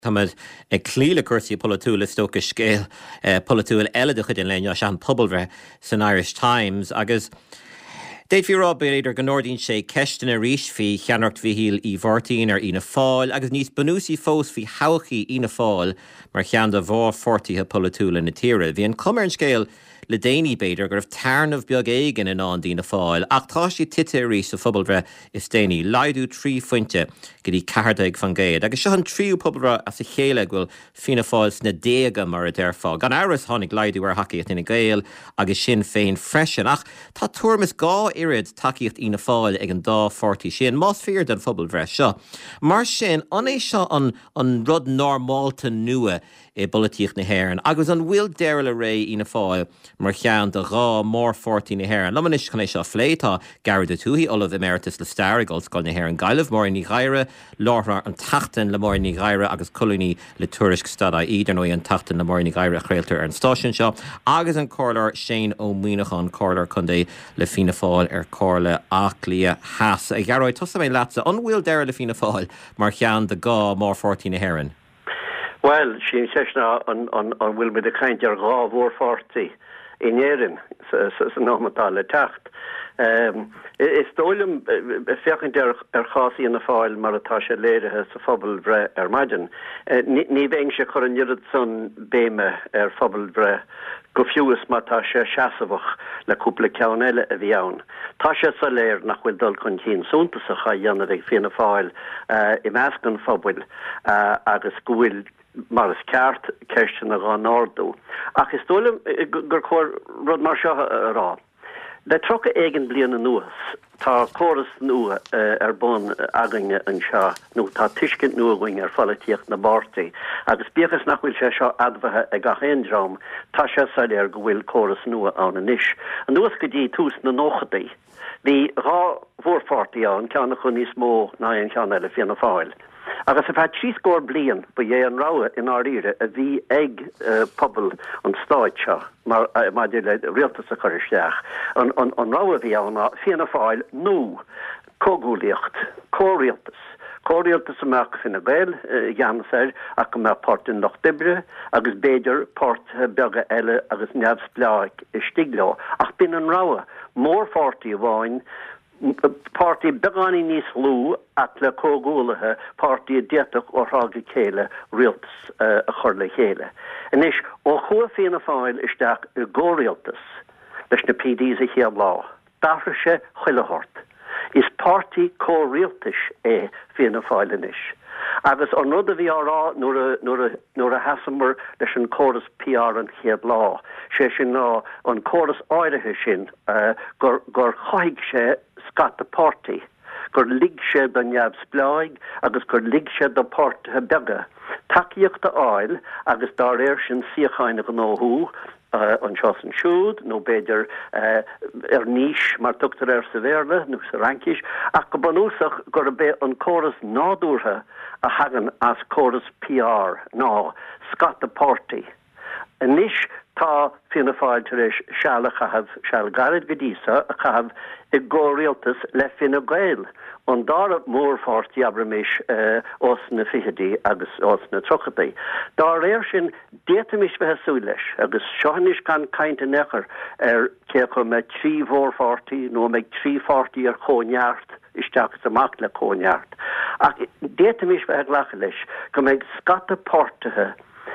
Táid ag clíle cuasaí polatúla stocha scéal polatúil eile de chud in léine sean pobalbhre san Irish Times agus déad fi rá idir go nóirdín sé ceistin a ríis fi cheannacht bhíhíl í bhortaín ar ina fáil agus níos banúsí fós fi hachaí ina fáil mar chean de bhá fortíthe polatúla na tíre. Bhí an cumar an scéal le déanaí beidir gur tarnamh beag éigen in an dína fáil ach tá sí tite rí sa phobalbhre is déanaí leidú trí fointe go dtí cardaigh fan géad. Agus seo an tríú pobalbhre a sa chéile ghfuil fina fáil sna déaga mar a déir fáil. Gan áras tháinig leidú ar hacaíocht ina gael agus sin féin freisin ach tá tuamas gá irid takeíocht ina fáil ag an dá fortí sin más fear den phobalbhre seo. Mar sin an é seo an rud normálta nua I bolatíocht na hhéireann agus an bhfuil deire le ré ina fáil mar cheann de rá mór fortí na hhéireann. Lamanis chun é seo phléitá Garda Tuathaí Olav Emeritus le Starigals gáil na hhéireann gaiileh mór ní ghaire láthar an tachtain le mór ní ghaire agus colúní le tuairisc stada idir nó an tachtain le mór ní ghaire chréaltar ar an stáisiún seo agus an cólar Shane Ó Muoinechan cólar chundé le fina fáil ar cóla aclia heas. I ghearóid tosa mé leatsa an bhfuil deire le fina fáil mar cheann de gá mór fortí na hhéireann. Well, she seshna on will be the kind of raw war 40 in Erin, so normal tacht. Is dolum fechen der khasi in the file maratasha lede has a fobble vre margin. Ni vengshe koran son beme fobble vre gofius matasha shasavach la couple kaunelle avion. Tasha soler nach wil dol kontin sunta sa khayan de fina file imaskan fobble agus gwil mar is ceart ceistin a gá nárdú. Ach is dólam gur chóir rud mar seo rá. Le trocha éigen bliana nuas, tá choras nua ar bun agange an seo, nó tá tuiscint nua going ar folaíocht na bártaí, agus bíochas nach bhfuil sé seo admhathe ag a chéindrám, tá sé saile ar go bhfuil choras nua an inis. An nuas go dtí tús na nóchadaí, hí rá mhórfortaí an ceanna chun níos mó ná an ceanna eile fianna fáil. Agus if had 3 score blian by an rawe in Ardire a vi egg pobble on stoitcha maar realtas a chorisach on rawe vi on fianna fáil no cogulicht Corialtas mak fin a gael jamser ac yma port in Loch Dibre agus beidir port bega elle agus nefsblaig stiglo ach bin an rawe more 40 wine Party begani nís lú at le cógólathe party déach ó rága chéile rialtas a chur le chéile. Inis ó chua féna fáil isteach i ggórialtas leis na PDs a chéad lá. Dafra sé chuilehort. Is party córialtas féna fáil inis. Agus an rud a bhí árá nuair a hasamar leis an choras PR an chéad lá. Sé sin ná an choras áirithe sin gur chaig sé scat the party gur lig sé don jabs blaig agus gur lig sé do port bega takeíocht a áil agus dar sin siachaine go nóú an chosan siúd nó beidir níis mar tugtar sa bhéle nó sa rankis ach go banúsach gur be an choras nádúrthe a hagan as choras PR ná scat the party. Inis tá fina fáil taréis seall a chahab seall garid godísa a chahab I ggórialtas le fina gael. An dar mór fortí abramis os na fihadí agus os na trochadaí. Dar sin détamis bheit súleis agus seanis gan cainte nechar cecho me 3 mhórfortí nó me 3 fortí ar chóneart isteach amach le chóneart. Ach détamis bheit lecha leis go meid scata portathe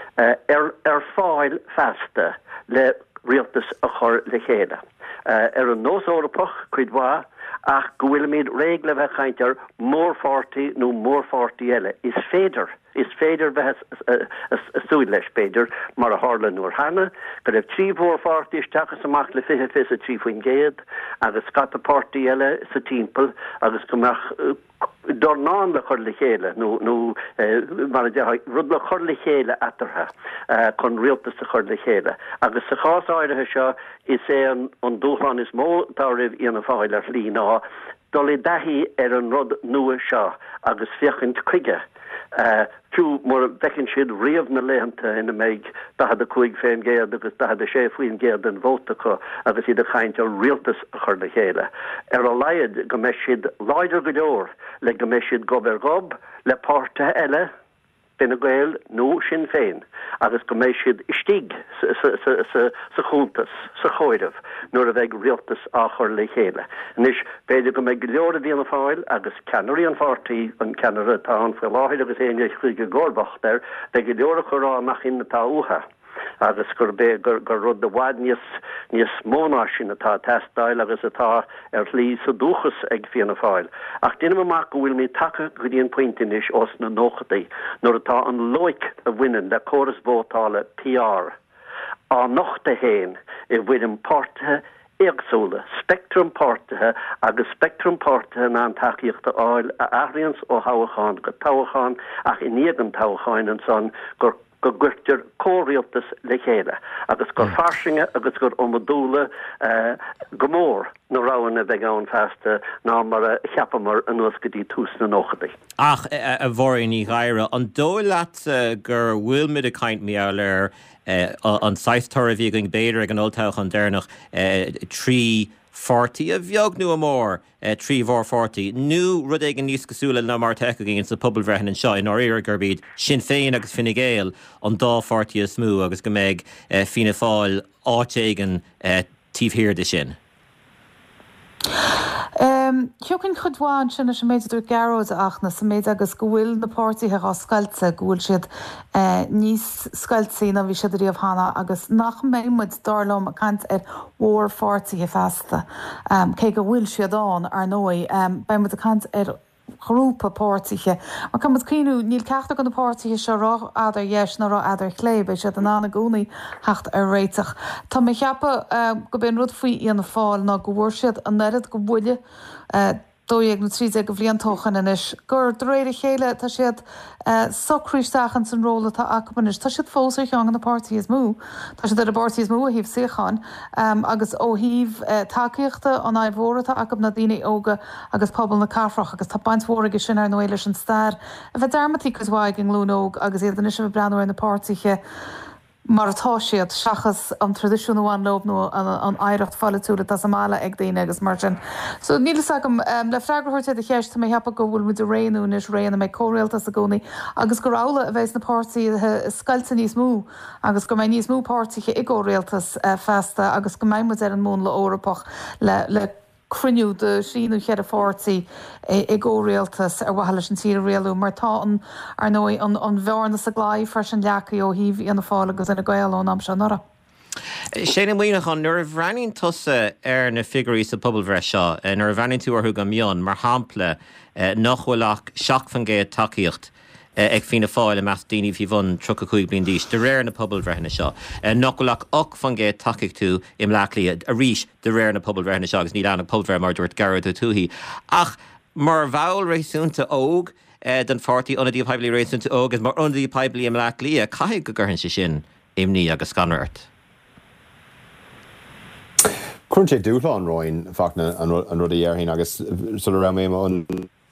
fáil festa le rialtas a chur le chéile. An nós orpach cuidhá ach gohfuil míad régle bheith chaintear mór fortí nó mór fortí eile. Is féidir bheith súil leis féidir mar a hála nuair hana, go raibh 3 mór fortí isteachas amach le fiche fis a 3 faoin géad, agus scata portí eile sa timppel agus gomach Dornán le chur le chéile nó mar rud le chur le chéile atartha chun rialtas a chur le chéile. Agus sa chás áirithe seo is an dúchan is mó dá raibh íana fáil ar lí ná dul I dahí ar an rud nua seo agus fiachint chuige. Fiú mór becinn siad riamh na léhananta ina méid da had a chuig féin géad agus da had a sé faoin géad an bhótacha agus iad a chaint ar rialtas a chur le chéile. Ar a laiad go meis siad láidir go leor le go meis siad gob ar gob le páirte eile Bina gael nó Sinn Féin agus go méid siad istig sa chuntas, sa choireh, nuair a bheith rialtas á chur le chéile. Nis beidir go méid go leor a dtíana fáil agus ceanirí an fartaí an ceanara tá an fo láthir agus éine chuige ggórbach der, bheith go leor a chorá nach in natá uha. Agus gur rud de bhaid níos móná sin atá testáil agus atá lí sa dúchas ag fianna fáil. Ach duine amach go bhfuil mí take go dtíon pointinis os na nóchadaí, nuair atá an loic a bhainean le choras bótála PR. Á nochta héin I bhfuidim pártathe éagsúla, spectrum pártathe agus spectrum pártathe ná an taíochta áil a aithríonn ó Tábhacháin go Tábhacháin ach I níag an Tábhacháin an son gur gurtir córialtas le chéile, agus gur farsinge agus gur omadúla gomór na ráin a bheith an festa ná mar a cheapamar an nuascadí tús na nóchadaí. Ach a bhórin í ghaire, an dóileat gur bhfuil mid a caint míall an 6 tar a bhí going béidir ag an oltáach an déirnach 340 a bheag nu amór 340. Nu rud ag an níos cosúla na mar techa gin sa pobalbhreithin an seo in áir gurbíd Sinn Féin agus Fine Gael an 240 a smú agus go méid Fianna Fáil áitéigen tíomhthír de sin. Ceocann chudháin sin is méidir garóid achna sa méid agus go bhfuil na pártaithe á scailte go bhfuil siad níos scailtaí na bhí siad a riamh hana agus nach méid darlam a cant mhór pártaithe festa. Cé go bhfuil siad an ar nói beimid a cant grúpa pártaithe. Mar cum cíú níl ceachta go na pártaithe se rá adar dheis na rá adar chléib sé an anna gúnaí hecht ar réiteach. Tá mé cheappa go ben rud faoi íana fáil ná go bhfuir siad an nead go bhuiile dóag na trí go bhbliontóchan inis. Gur do réidir chéile tá siad socríisteachchan san róla tá acabanis. Tá siad fósair cheang an na pártaí is mú. Tá siad ar a pártaí is mú a híomh siochan agus ó híomh takeíochta an ábhórata acab na daoine óga agus pobl na carfrach agus tá baint mhóraige sin ar nóile an stair. A bheith dermatí cos bhaig an glúnóg agus iad an is a breanú ar na pártaithe mar atá siad seachas an tradiisiúnháin lob nó an éireacht fallúla tá amála ag daine agus mar sin. So nílas agam le freigrthirte a cheist mé heappa go bhfuil mu a réanú is réanana mé córéaltas a gcónaí agus go rála a bheits na pártaí scailta níos mú agus go mé níos mú pártaithe i ggóréaltas festa agus go maiid ar an mún le órapach le cruniú de síú chead a fórtaí i ggóréaltas ar bhaile an tí réalú mar tá ar nó an bhearna sa gláid fres an leacaí ó híomh ana fáil agus ina gailón am se nora. Sé mhuioach an nuair bhreanín tusa ar na figurí sa pobalbhre seo, nuair bhreanín tú orthú go mion mar hampla nachhfuilach seach fan géad takeíocht ag Fianna Fáil a meas daoine bhí bhain 35 bliain díos de réir na pobalbhreithna seo. Nachhfuilach 8 fan géad takeíocht tú im leaclaí a ríis de réir na pobalbhreithna seo agus ní leanna pobalbhre mar dúirt garad a túthaí. Ach mar bhail réisiúnta óg den fartaí anadí peblií réisiúnta óg agus mar anadí peblií im leaclaí a caiigh go gurhann sé sin imní agus scanairt. Chun sé dúla an roiin fachna an rud a dhearthaín agus sula ra mé an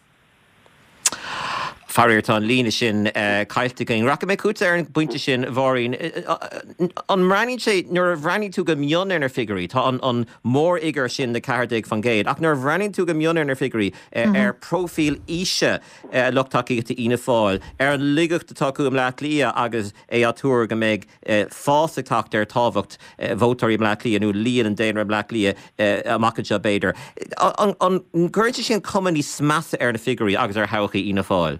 Farirtá lína sin caiilte going. Racha mé cúta ar an buinte sin bhórín. An mranín sé nuair bhreanín tú go mion ar figurí, tá an mór igar sin na cardaigh fan géad. Ach nuair bhreanín tú go mion ar figurí ar profíl ise luchtaí go Fianna Fáil, ar an ligacht atá am leaclaí agus é atúr go méid fásacht ar tábhacht vótarí am leaclaí nó líon an déanar am leaclaí amachcha se béidir. An gcuirte sin cumaní smasa ar na figurí agus ar thabhachaí Fianna Fáil.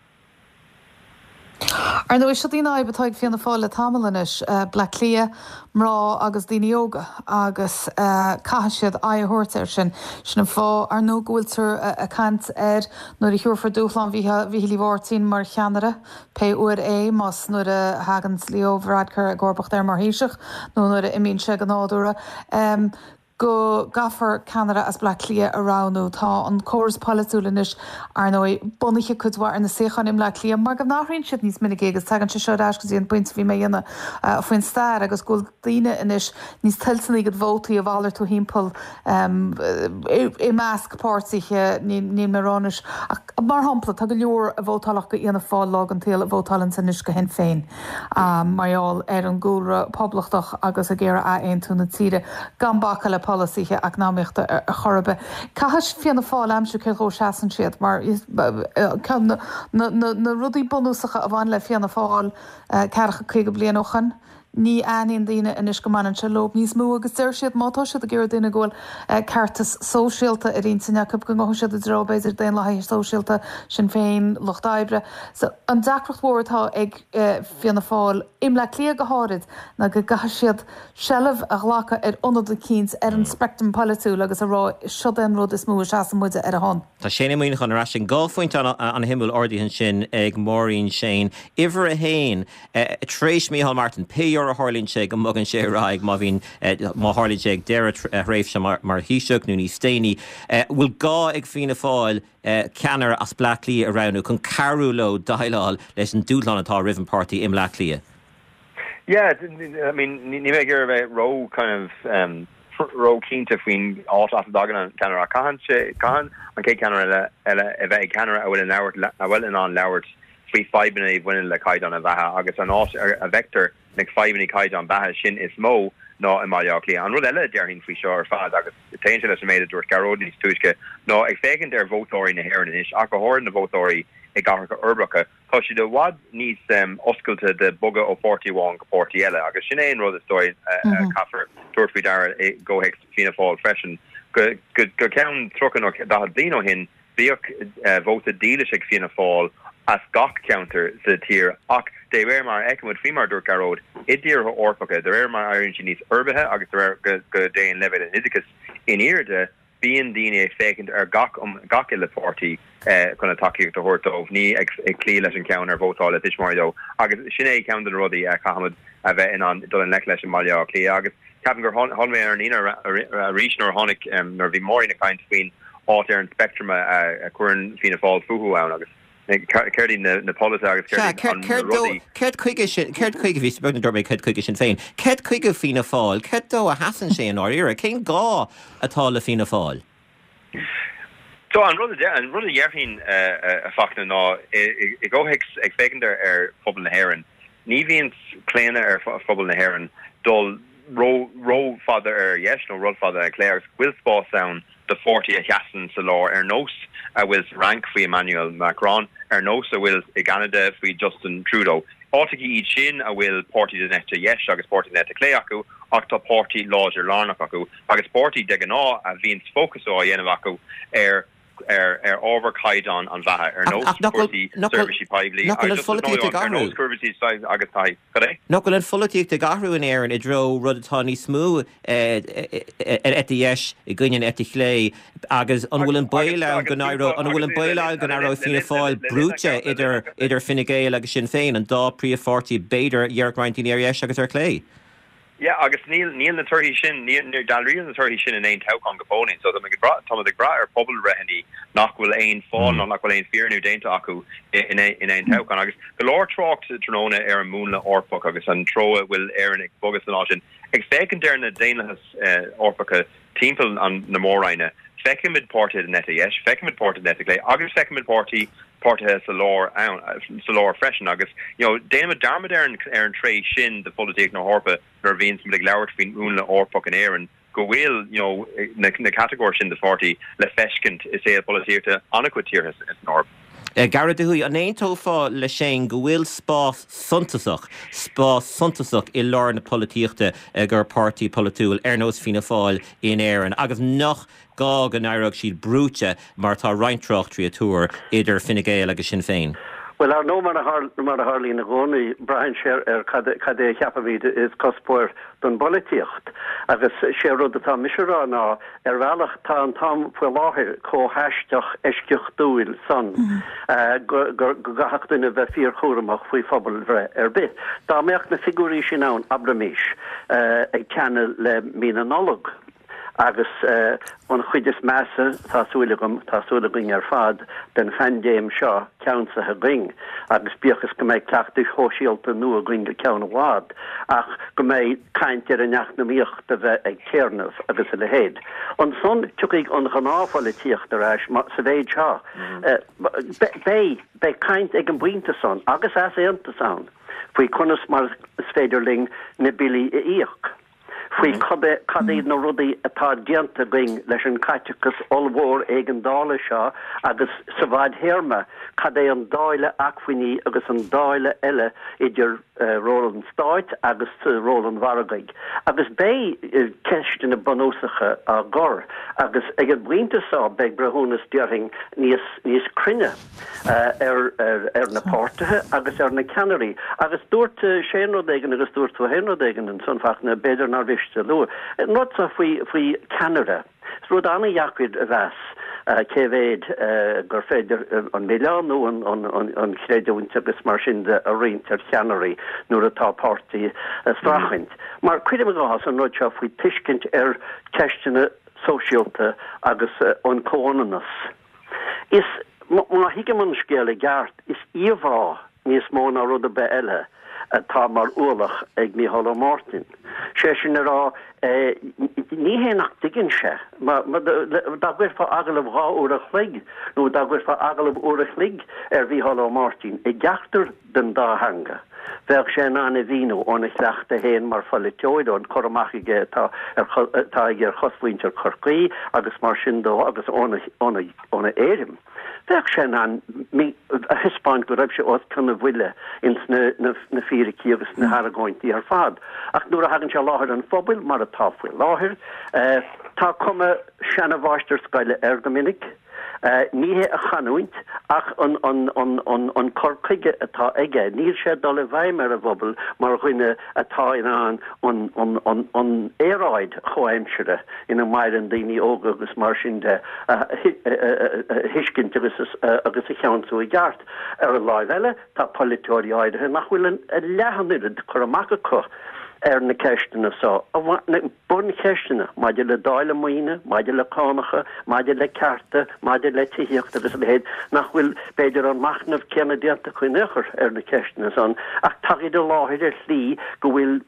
Ar nó is dtíine aibbetáid Fianna Fáil le tamalanis Blacklia mrá agus daoine óga agus caiisiad athúirt ar sin sin fá ar nó ghfuiltar a cant ar nuair i thuúrfar dúchláán bhí líhhartíín mar cheanara pe uair más nuair a hagans líomhradchar a gcorbacht ar mar híiseach nó nuair a imíonn se an áúra. Go gafar Canada as Blacklia aránú tá an córas palaúlanis ar nó bunaiche chudhar ar na séchan im Blacklia mar go nachrinn siad níos minic agus tegann se seo as go dtíon buint bhí mé dhéanana faoin stair agus gúil daine inis níos tilsanna go bhótaí a bhhair tú hímpel i measc pártaithe ní marránis mar hampla tá go leor a bhótálaach go íana fáil lá an téal a bhótálann san nuis go hen féin maiall ar an gúra poblachtach agus a ggéire a aon tú na tíre gan bacha le políe economíochta a chorbe. Cahas fianna fáil amsú céró seaan siad mar na rudí bonúsacha a bhain le fianna fáil cecha chuige blian ochan. Ní aíon daine inis go manan se lob níos mú agus deir siad mátá siad a gur duine ghil cartas sóisialta a riontaine go go siad a drobéidir déon le sóisialta sin féin Lochdabre. So an dacrochthmórtá ag fianna fáil im le clia go háid na go gath siad sellh a ghlacha ar onad cíns ar an spectrum polú agus a rá sidan rud is mú se muide ar a hon. Tá sé muoine chun ra sin gáfoint an himúil ordaíhann sin ag mórín sin. Ihar a héin trééis Micheál Martin pe a Harlín sé go mugan sé raig má bhín má Harlín sé deire réifh se mar híiseach nó ní stéine. Bhfuil gá ag fina fáil ceanar as blachlí a ranú chun carú lo daileáil leis an dúlan atá Riven Party im lachlia. Yeah, I mean, ní mé gur bheith ro kind of ro cínta faoin áit dagan an ceanar a cahan an cé ceanar eile a bheith ceanar a bhfuil an leabhart fao fibanna bhfuin le caiid an a bhethe agus an áit a vector nig fibanna caiid an bhethe sin is mó ná in maiach lí an rud eile dearhín fao seo ar fad agus taon le méid dúirt garód níos túisce nó ag fécinn ar bhótóirí na hhéann is ach go háir na bhótóirí ag gacha urbracha tá si do wad níos oscailte de buga ó 41 go pórtaí eile agus sin éon rud istóid caafar tuairtfaoi dar ggóhéic fina fáil freisin go ceann trochan ó da blino hin bíoch bhóta díle ag fina fáil as gach counter sa tír ach de réir mar eicmid fimar dúir garód idíor ho orpacha de réir mar aironn sin níos urbethe agus go déon levid an isicus in irde bíon daine fécinn ar gach ile pórtaí chuna takeíocht a thuirtómh ní ag clí leis an ceann ar bhótáil is maridó agus sinné ceann an rudaí chahamad a bheith in an dul an lech leis an maiile clí agus ceapan gur hon mé ar an ina rísnor tháinig nar bhí mórí na caiint faoin áit ar an spectrum a chuann fina fáil fuú ann agus Cerdí na polita agus Cert chuige bhí bena dormé ced chuige sin féin. Ced chuige fina fáil, ced dó a hasan sé an áíire, cén gá atá le fina fáil. So an rud a dhearhín a fachna ná I ggóhéic ag fécinir ar phobal na hÉireann. Ní bhíonn cléine ar phobal na hÉireann dul ró fada ar yes nó rud fada a cléir bhfuil spás ann de 40 a cheasan sa lá ar nós a bhfuil rank faoi Emmanuel Macron ar nós a bhfuil i Canada faoi Justin Trudeau. Átaí iad sin a bhfuil pórtaí de neta yes agus pórtaí neta clé acu ach tá pórtaí láidir lánach acu agus pórtaí de gná a bhíonn fócus á dhéanamh acu ar overcaid an bhethe ar nós pórtaí servicí paibli agus tai. No go len folíocht a garú in éan I dro rud atá ní smú yes I gcuinean lé agus an bhfuil an baile gan aró fina fáil brúte idir finnigéil agus sin féin an dá príomhfortí beidir dhearcraintí ar yes agus ar clé. Yeah, agus níl na turhí sin níl dalríon na turhí sin in ein tauchan gopónin, so that ag bra ar pobl rehenní nach bhfuil ein fáil ná nach bhfuil ein fearnú dénta acu in ein tauchan agus go leir trocht tróna ar an múna orpach agus an troa bhfuil éan ag bogus an ásin. Ag fécinn dear na déanachas orpacha timppel an na mórraine, fecin mid pórtaí neta yes, fecin mid pórtaí neta lé, agus fecin mid pórtaí Porthe sa lár freisin agus déime darmad ar an tré sin de politíach na hórpa nar bhíon som le leabhart faoin úna orpach an éan go bhfuil na categóir sin de 40 le feiscint is é politíachta annacuatíortha is an orpa. Garadahui an éontófá le sé go bhfuil spás suntasach I lár na políochta gur pártaí polúil ar nós fina fáil in éan agus nach gá an aireg siad brúte mar tá reintrocht trí a túr idir finnigéil agus sin féin. Well, ar no mar a Harlín na gcónaí Brian Sher cadé cheapamhíd is cospóir don bolíocht agus sé rud atá misisiúrá ná ar bhealach tá an tam fuil láthir cóthaisteach eisceocht dúil san go gahaachtainna bheith fíor chóramach faoi phobal ar bit. Tá meach na figurí sin ann Abramis ag ceanna le mína nolog. Agus an chuidir measa tásúlagum ar fad den fandéim seo ceansa a ring agus bíochas go méid cleachtaí hóisialta nua ring go ceanna bhád ach go méid caiintear a neachnamíocht a bheith ag téarnamh agus a le héad. An son tuigh an ghanáfáil tíocht aráis sa bhéid seo. Bé caint ag an buinte son agus as éanta san faoi conas mar féidirling na bilí a íoch. Fui cadé na rudi atá dianta going leis an caiitegus olmhór ag an dála seo agus sa bhaid héirme cadé an dáile achfuiní agus an dáile eile idir Roland Stáit agus Roland Varagaig. Agus bé ceist in na banósacha a gor agus ag an bhainteá beag brehúnas dearing níos crinne na pártathe agus na Canary. Agus dúirt séanródégan agus dúirt héanródégan an sunfach na beidir ná bhiste lu. Not sa faoi Canada. Rud anna jacuid a bheas céhéad gur féidir an méleanú an chréidehaint agus mar sin a réintear cheanirí nuair atá pártaí strachaint. Mar cuidim gás an nóid seo faoi tuiscint ceistena sosiálta agus an cónanas. Is má hiigeman scéala gart is íomhá níos mó ná rud a be eile tá mar úlach ag Mícheál Ó Máirtín. Sé sin ará ní hénach digin se, dagfuir fá agalah gá úra chlig, nó dagfuir fá agalah úra chlig Mícheál Ó Máirtín i gceachtar den dáhanga. Bheag sé ná na bhíú óna chleachta héin mar fola teoid ón choramachige tá gur chosfuintear chorcaí agus mar sindó agus óna éirim. Bheag sé ná a hispáin go raibh sé os chuna bhuiile ins na fíricí agus na haragóintí ar fad. Ach nuair a hagann se láthir an phobail mar atá fuil láthir, tá cuma seanna bháistear scaile go minic, níhé a chanúint ach an corcaige atá aige, níl sé dul bhaim ar a bhobal mar chuine atá in an éráid choimsere ina mairan daoine óga agus mar sin de hiiscint agus a cheanú i gceart ar a láimh eile tá politóirí áirithe nach bhfuil a lehanid churamach acu na ceistena sá. Bun ceistena, maidir le dáile moine, maidir le cánacha, maidir le carta, maidir le tííocht agus le héad nach bhfuil beidir an machnamh ceanna dianta chuinechar na ceistena san ach taid do láthir lí go bhfuil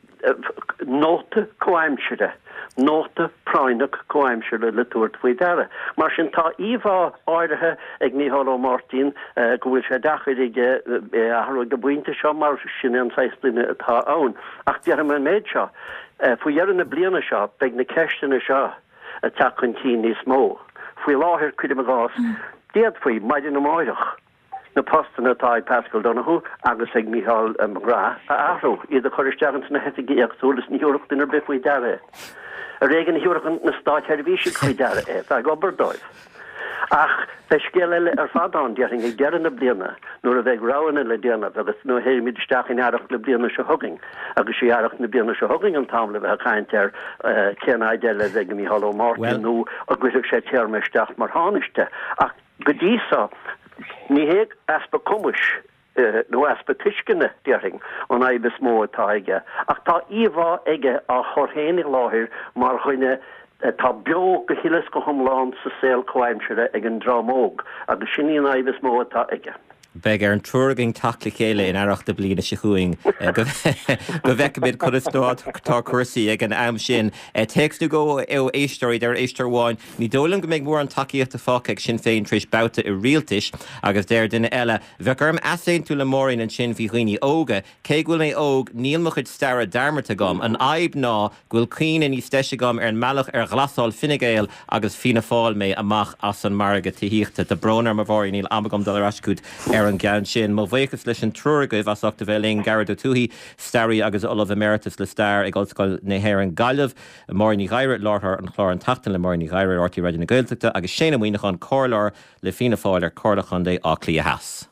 nóta coimsere. Nóta práineach coimsere le tuairt faoi deire. Mar sin tá íomhá áirithe ag Mícheál Ó Máirtín go bhfuil sé dachar ige athú go buinte seo mar sin an 16 atá ann. Ach dear man méid seo, faoi dhearan na bliana seo, beag na ceistena seo a tacuintí níos mó. Faoi láthir cuidim a gás, déad faoi maidin na máireach. Na postana tá Pascal Donoghue agus ag Mícheál Magra a ahrú iad a choristeachant na hetigí agtúlas na hiúracht inar be faoi deire. A régan hiúrachan na stáit hervíisi chuoi deire ag oberdóibh. Ach, be scéal eile ar fadán dearing ag dearan na bliana, nuair a bheith ráhanna le déanamh agus nó héimiid isteach in airach le bliana se thugging, agus sé airach na bliana se thugging an tamla bheith chaint ar ceannaid eile ag Mícheál Ó Máirtín nó a gcuireadh sé tearmeisteach mar tháinaiste. Ach, go dísa ní héag aspa cumis nó aspa tuiscinne dearing an aibis mó atá aige. Ach tá íomhá aige a chorthéananig láthir mar chuine tá beag go hilas go thomláin sa saoil coimsere ag an drámóg agus sin an aibis mó atá aige. Beg ar an túrging tacla chéile in airach de bliana se chuing go bhheicimiid churistáid tá cuasaí ag an am sin. Teextú go éisteirí ar éistearháin, ní dólam go méid mór an takeíocht a fáca ag sin féin tríéis bouta i rialtais agus déir duine eile bheith arm asaon tú le mórin an sin bhí chuoine óga, cé ghfuil mé óg níl mo chuid steire darmarta gom, an aib ná ghfuil cuioine ní steise gom ar an mealach ar ghlasáil Finnegéil agus fina fáil mé amach as an marga tííochta de bronar mar bhór níl amagam dal rascút ar an gan sin. Má bhhéchas leis an trúragah asachta bheling Garad Ó Tuathaí, Starry agus Olav Emeritus le Star ag ollscoil na Héireann Gaillimh, Máirní Ghaire láthar an chlár an tachtain le Máirní Ghaire ortaí raidir na Gaeltachta agus séna muoinech an cóirlár le Fianna Fáil ar cóirlachan dé á clí a heas.